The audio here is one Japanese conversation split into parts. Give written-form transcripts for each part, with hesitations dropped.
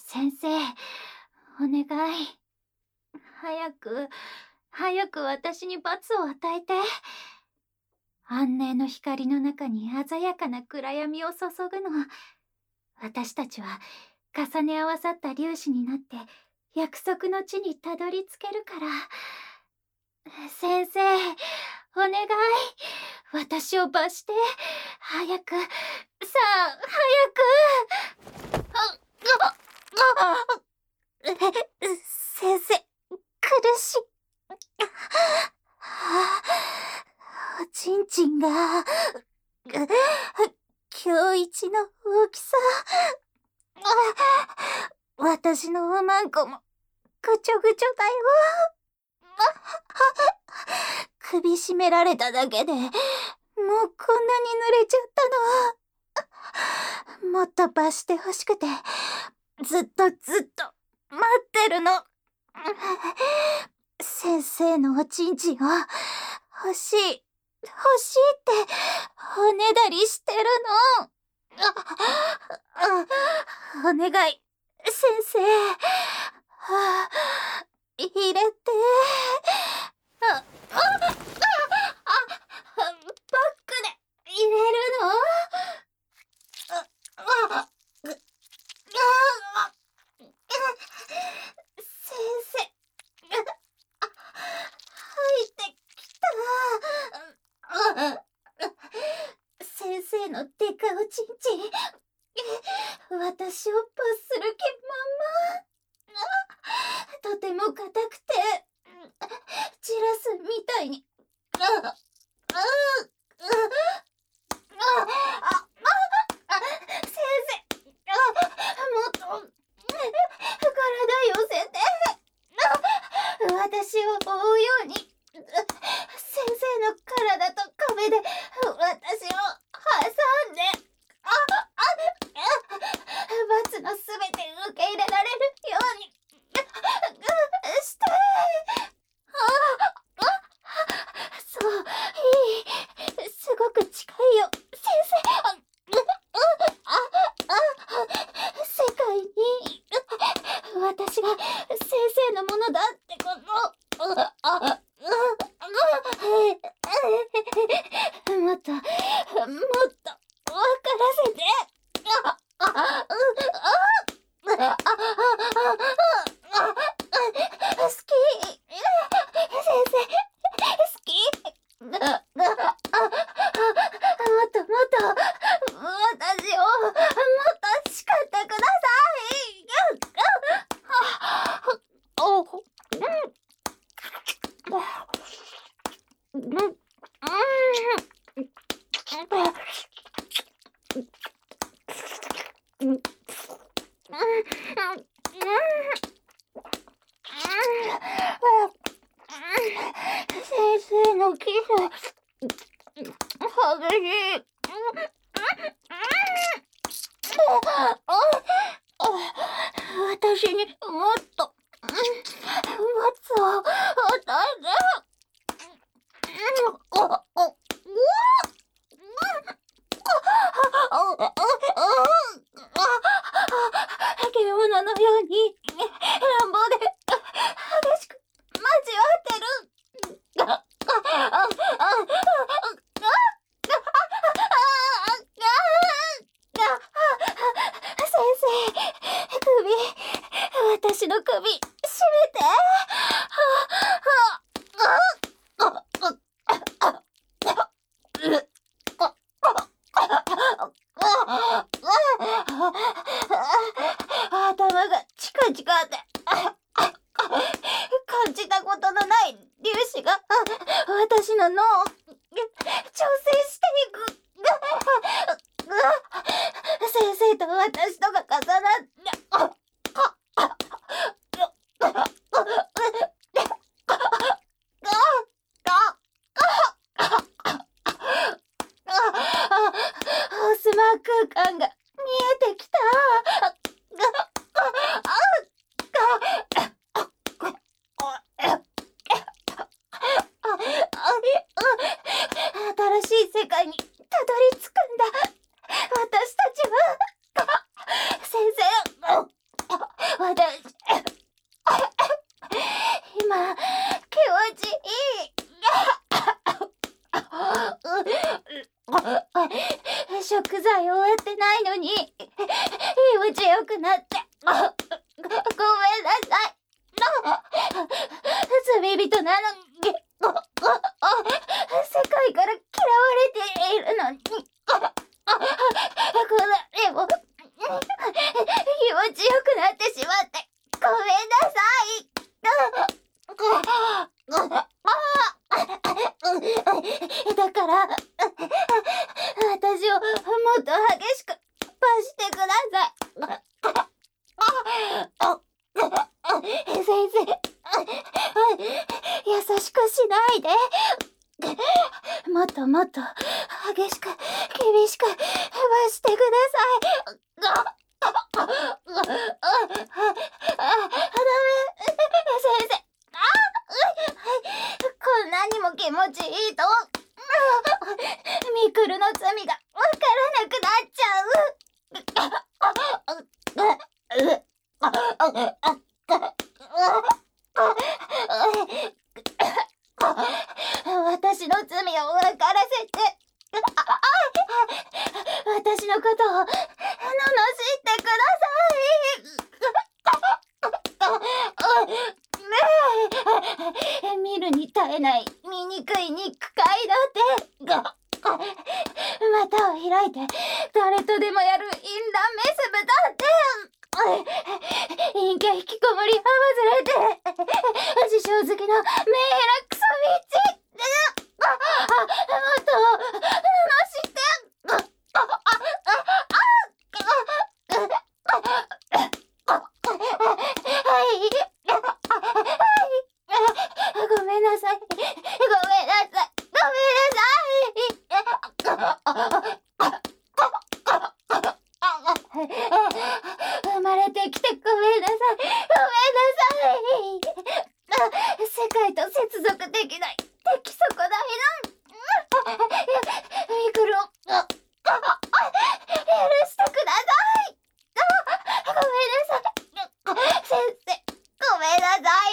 先生、お願い。早く私に罰を与えて。安寧の光の中に鮮やかな暗闇を注ぐの。私たちは重ね合わさった粒子になって約束の地にたどり着けるから。先生、お願い。私を罰して。早く。さあ、早く。先生、苦しい。おちんちんが、今日一の大きさ。私のおまんこも、ぐちょぐちょだよ。首絞められただけで、もうこんなに濡れちゃったの。もっと罰してほしくて、ずっと待ってるの。先生のおちんちんを欲しいっておねだりしてるの。お願い、先生。入れて。バックで入れるの？先生、入ってきた。先生のデカおちんちん、私を罰する気満々。とても硬くて、ジラスみたいに。先生、もっと体寄せて。私を覆うように。先生の体と壁で私を挟んで。罰のすべて受け入れられるようにして。そう、いい。すごく近いよ、先生。世界に私が先生のものだってこと。もっと分からせて。好き。先生、好き。もっと私をもっと叱ってください。先生のキス、激しい。私にもっと罰を与えて。獣のように乱暴で激しく交わってる。先生、私の首絞めて。頭がチカチカって感じたことのない粒子が私の脳を調整していく。先生と私とが重なってごめんなさい。罪人なのに、世界から嫌われているのに、これでも気持ちよくなってしまってごめんなさい。だから私をもっと激しく罰してください。先生、優しくしないで。もっともっと激しく厳しく罰してください。ダメ、先生。こんなにも気持ちいいとミクルの罪がわからなくなっちゃう。私の罪をわからせて、私のことを罵ってください。見るに耐えない醜い肉塊だって。股を開いて誰とでもやる淫乱メスブだって。陰キャ引きこもりは忘れて自称好きのメンヘラクソビッチ。もっと罵して。ごめんなさい。生まれてきてごめんなさい。世界と接続できない出来損ないな。ミクロ許してください。ごめんなさい。先生、ごめんなさい。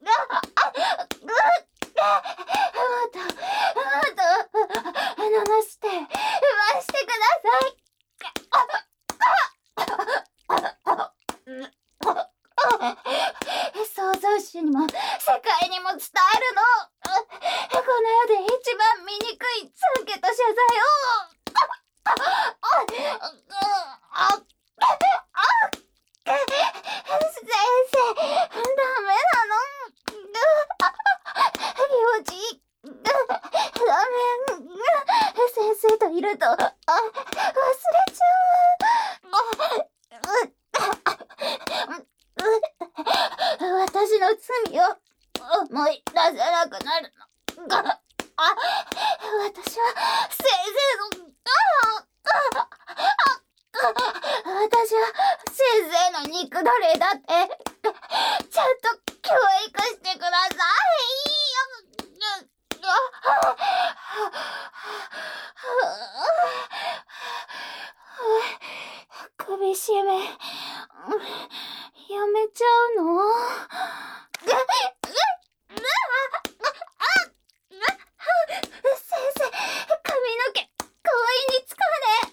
もっと罵してください。創造主にも世界にも伝えるの。この世で一番醜い懺悔と謝罪を。先生、ダメなの。気持ちいい。ダメ。先生といると忘れちゃう。私の罪を思い出せなくなるの。私は先生の肉奴隷だってちゃんと教育してください。首絞めやめちゃうの？先生、髪の毛強引につかね。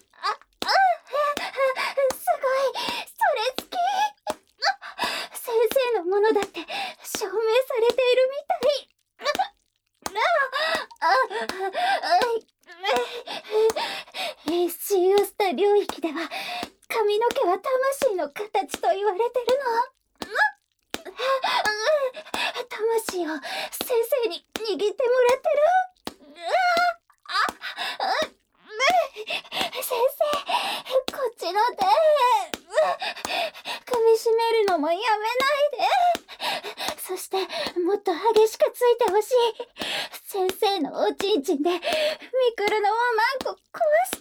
すごいそれ好き。先生のものだって証明されているみたい。シーオスタ領域では髪の毛は魂の形と言われてるの。魂を先生に握ってもらってる。先生、こっちの手首絞めるのもやめないで。そしてもっと激しくついてほしい。先生のおちんちんでミクルのおまんこ壊して。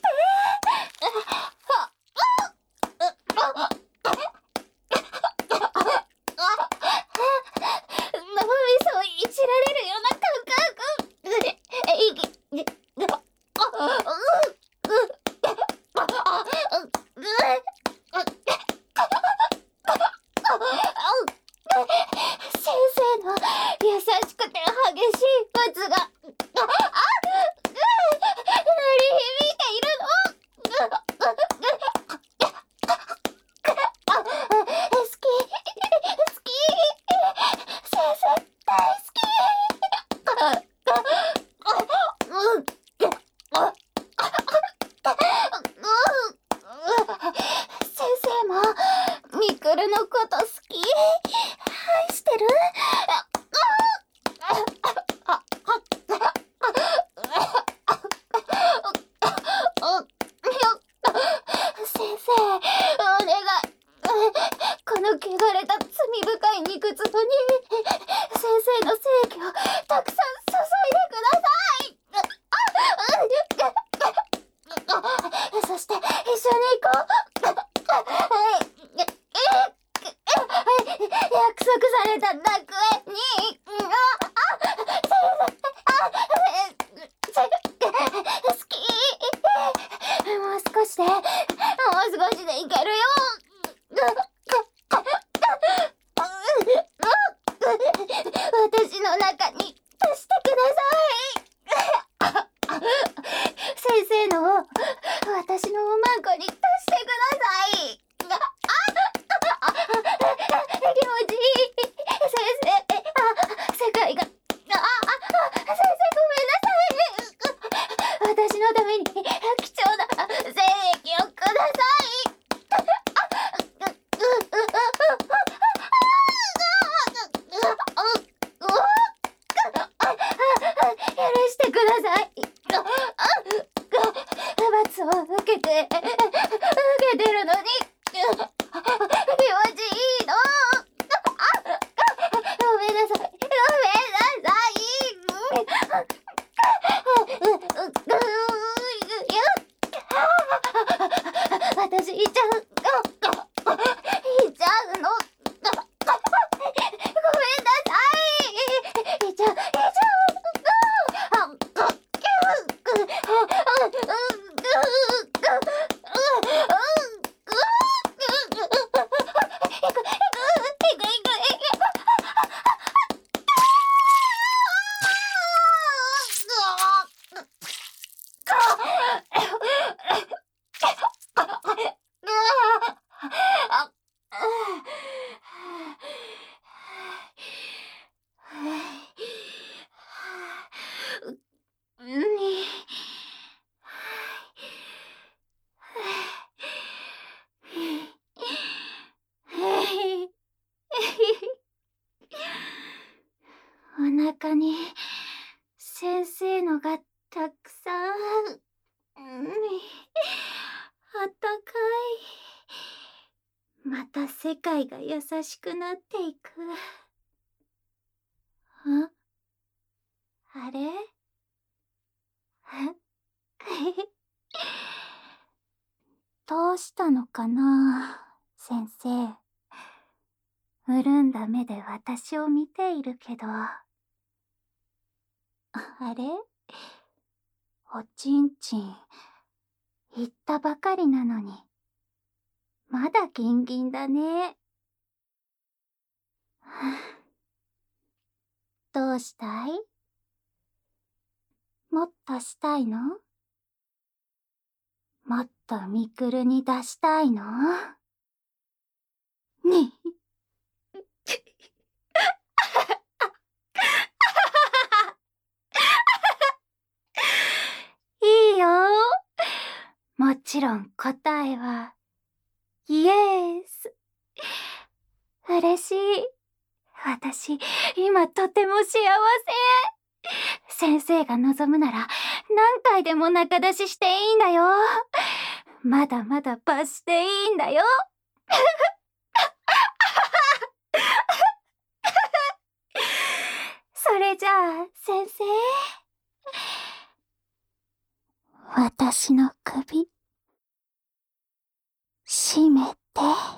脳みそをいじられるような感先生の優しくて激しい罰が鳴り響いているの。 のこと好き。愛してる。先生、お願い。この汚れた罪深い肉壺に先生の精液をたくさん注いでください。そして一緒に行こう。約束された楽園に。好き。もう少しでいけるよ。私の中に足してください。先生のを私のおまんこに足してください。気持ちいい。先生、世界が。先生、ごめんなさい。私のために貴重な精液をください。許してください。罰を受けてるのに気持ちいいの。ごめんなさい。私いっちゃうの。ごめんなさい。いっちゃう。お腹に先生のがたくさん。あったかい。また世界が優しくなっていく。あれどうしたのかな、先生。潤んだ目で私を見ているけど。あれ、おちんちん言ったばかりなのにまだギンギンだね。どうしたい？もっとしたいの？もっとみくるに出したいの？にいいよ。もちろん答えはイエース。嬉しい。私今とても幸せ。先生が望むなら何回でも仲出ししていいんだよ。まだまだ罰していいんだよ。それじゃあ先生、私の首絞めて。